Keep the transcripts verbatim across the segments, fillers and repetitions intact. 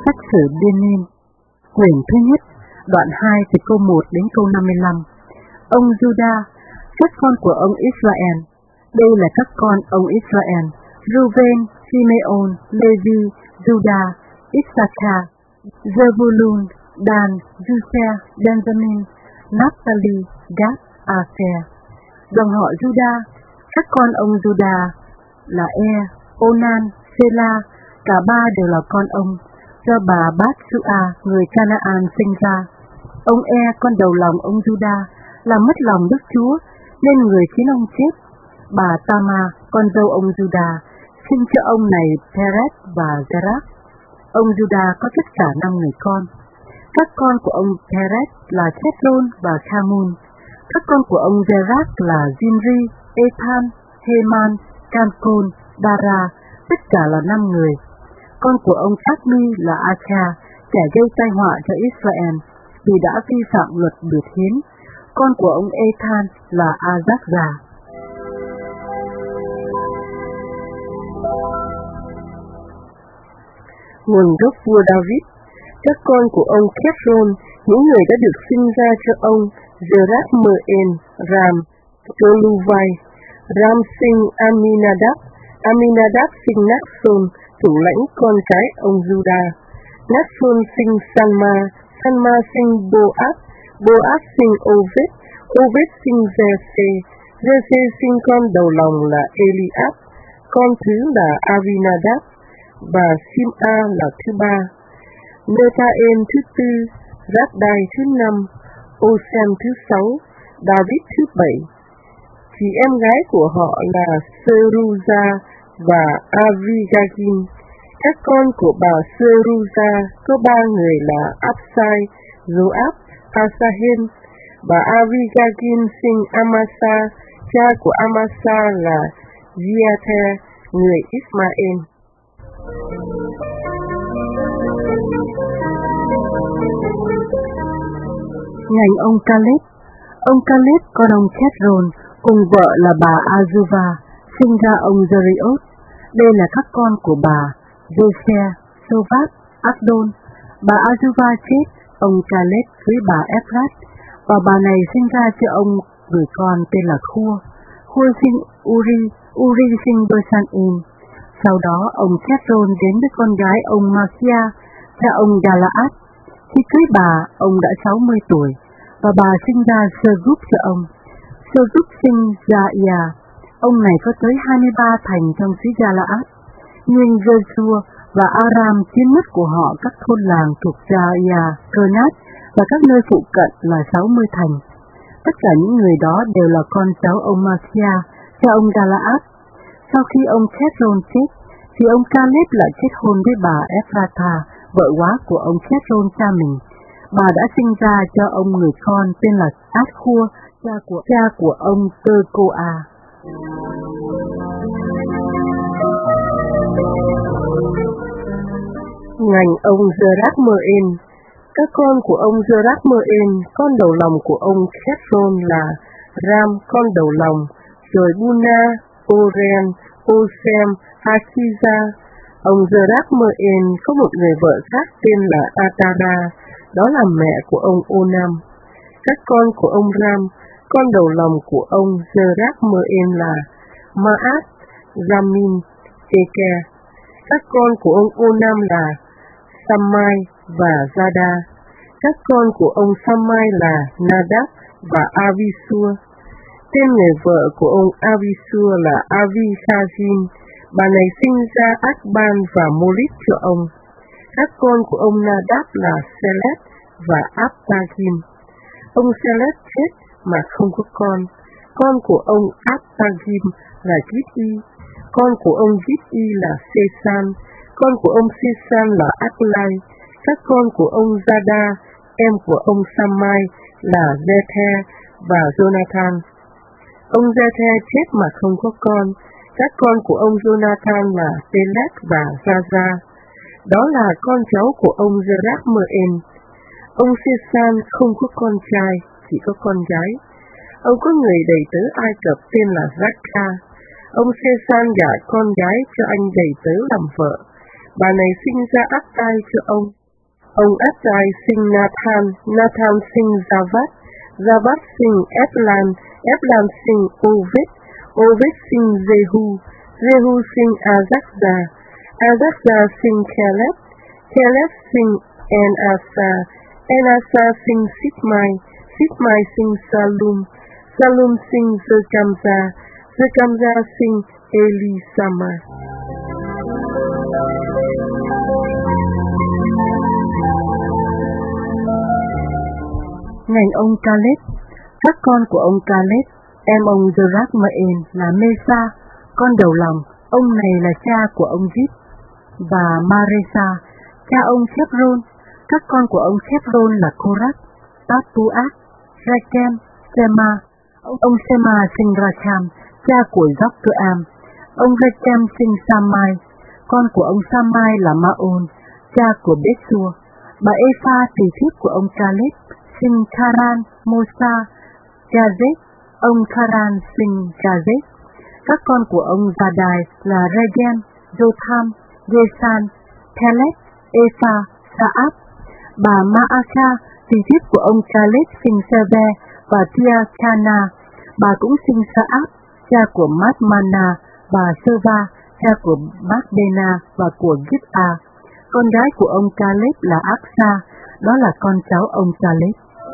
Sách sử Biên niên, quyển thứ nhất, đoạn hai từ câu một đến câu năm mươi lăm. Ông Juda, các con của ông Israel. Đây là các con ông Israel: Reuben, Simeon, Levi, Juda, Issachar, Zebulun, Dan, Judah, Benjamin, Naphtali, Gad, Aser. Dòng họ Juda. Các con ông Juda là Er, Onan, Sela, cả ba đều là con ông, do bà Bát-su-a người Canaan sinh ra. Ông E, con đầu lòng ông Juda, làm mất lòng Đức Chúa, nên người khiến ông chết. Bà Tama, con dâu ông Juda, sinh cho ông này Perez và Zerach. Ông Juda có tất cả năm người con. Các con của ông Perez là Chesron và Khamun. Các con của ông Zerach là Zimri, Ethan, Heman, Calcol, Dara, tất cả là năm người. Con của ông Chadmi là Acha, kẻ gây tai họa cho Israel vì đã vi phạm luật biệt hiến. Con của ông Ethan là Azakza. Nguồn gốc vua David. Các con của ông Chesron, những người đã được sinh ra cho ông Zerach-mơ-en, Ram, Toluvai. Ram sinh Aminadab, Aminadab sinh Naxon, thủ lãnh con cái ông Juda. Naxon sinh Sanma, Sanma sinh Boaz, Boaz sinh Oved, Oved sinh Giê-xê, Giê-xê sinh con đầu lòng là Eliab, con thứ là Avinadab, và Sim-a là thứ ba, Nê-ta-en thứ tư, Rác-đai thứ năm, Ô-xem thứ sáu, David thứ bảy. Chị em gái của họ là Seruza và Avigagin. Các con của bà Seruza có ba người là Absai, Joab, Asahen. Bà Avigagin sinh Amasa, cha của Amasa là Giather, người Ismael. Ngành ông Caleb. Ông Caleb con ông Chesron cùng vợ là bà Azuva sinh ra ông Jeriot. Đây là các con của bà Jose, Sobat, Abdon. Bà Azuva chết, ông Caleb với bà Ephrat, và bà này sinh ra cho ông người con tên là Khua. Khua sinh Uri, Uri sinh Besan-im. Sau đó ông Chesron đến với con gái ông Machia, cha ông Galaad. Khi cưới bà, ông đã sáu mươi tuổi, và bà sinh ra Sơ-gúp cho ông. Sơ-gúp sinh Gia-ia. Ông này có tới hai mươi ba thành trong xứ Galaad. Nhưng Giê-xua và Aram chiếm mất của họ các thôn làng thuộc Gia-ia, Cơ-nát và các nơi phụ cận là sáu mươi thành. Tất cả những người đó đều là con cháu ông Machia, cha ông Galaad. Sau khi ông Chesron chết, thì ông Caleb lại kết hôn với bà Ephrata, vợ góa của ông Chesron cha mình. Bà đã sinh ra cho ông người con tên là Át-khua, cha của cha của ông Tơ-cô-a. Ngành ông Zerach-mơ-en. Các con của ông Zerach-mơ-en, con đầu lòng của ông Chesron là Ram, con đầu lòng, rồi Buna, Oren, Ô-xem, Hachiza. Ông Zerach-mơ-en có một người vợ khác tên là Atara, đó là mẹ của ông Onam. Các con của ông Ram, con đầu lòng của ông Zerach-mơ-en là Maat, Jamin, Eke. Các con của ông Onam là Sammai và Zada. Các con của ông Sammai là Nadab và Avisua. Tên người vợ của ông Avisua là Avishazin. Bà này sinh ra Akban và Molit cho ông. Các con của ông Nadab là Selet và Abtagim. Ông Selet chết mà không có con. Con của ông Abtagim là Git-i. Con của ông Git-i là Sesan. Con của ông Sesan là Aklai. Các con của ông Zada, em của ông Sammai, là Zethe và Jonathan. Ông Zethe chết mà không có con. Các con của ông Jonathan là Pelet và Zaza. Đó là con cháu của ông Zerach-mơ-en. Ông Sesan không có con trai, chỉ có con gái. Ông có người đầy tớ Ai Cập tên là Rakha. Ông Sesan gả con gái cho anh đầy tớ làm vợ. bà này sinh ra Attai cho ông. Ông Attai sinh Nathan, Nathan sinh Javat, Javat sinh Eplan, Eplan sinh Ovid, Ovid sinh Jehu, Jehu sinh Azakza, Azakza sinh Caleb, Caleb sinh Enasa, Enasa sinh Sitmai, Sitmai sinh Salum, Salum sinh Zekamza, Zekamza sinh Elisama. Ngành ông Caleb, các con của ông Caleb, em ông Zorachmael là Mesa, con đầu lòng, ông này là cha của ông Zip, và Maresa, cha ông Hebron. Các con của ông Hebron là Korath, Tapuat, Rekem, Sema. Ông Sema sinh Racham, cha của Jokeam. Ông Rekem sinh Samai, con của ông Samai là Maon, cha của Bethsua. Bà Epha tỷ thiếp của ông Caleb sinh Karan, Mosa, Jazet. Ông Karan sinh Jazet. Các con của ông Zadai là Regen, Jotham, Jesan, Pelet, Epha, Saab. Bà Maaka, tỷ thiếp của ông Caleb sinh Seve và Tia Chana. Bà cũng sinh Saab, cha của Matmana, và Seva, cha của Bakbena và của Gita. Con gái của ông Caleb là Aksa, đó là con cháu ông Caleb.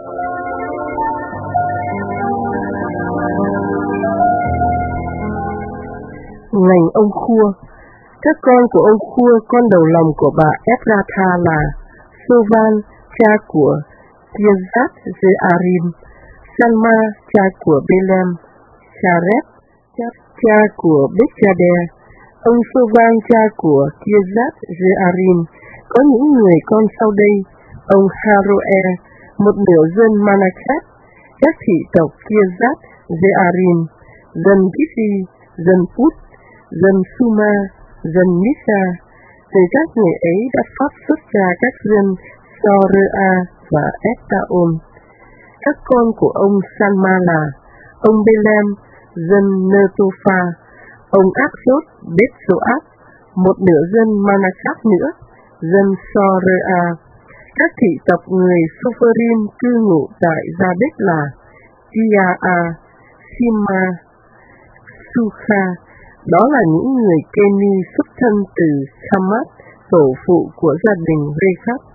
Ngành ông Khua. Các con của ông Khua, con đầu lòng của bà Epratha là Sovan, cha của Tiezat Zearim, Salma, cha của Belem, Sharet, cha của Bethjader. Ông Sovan, cha của Tiezat Zearim, có những người con sau đây: ông Haroe, một nửa dân Manakhat, các thị tộc Tiezat Zearim, dân Githi, dân Put, dân Suma, dân Misa. Từ các người ấy đã phát xuất ra các dân Sorea và Estaon. Các con của ông Salma là ông Belem, dân Netofa, ông Aksot, Betsoat, một nửa dân Manakhat nữa, dân Sorea. Các thị tộc người Sopherim cư ngụ tại Jabesh là Tiaa, Sima, Sukha. Đó là những người Keni xuất thân từ Khamat, tổ phụ của gia đình Rechab.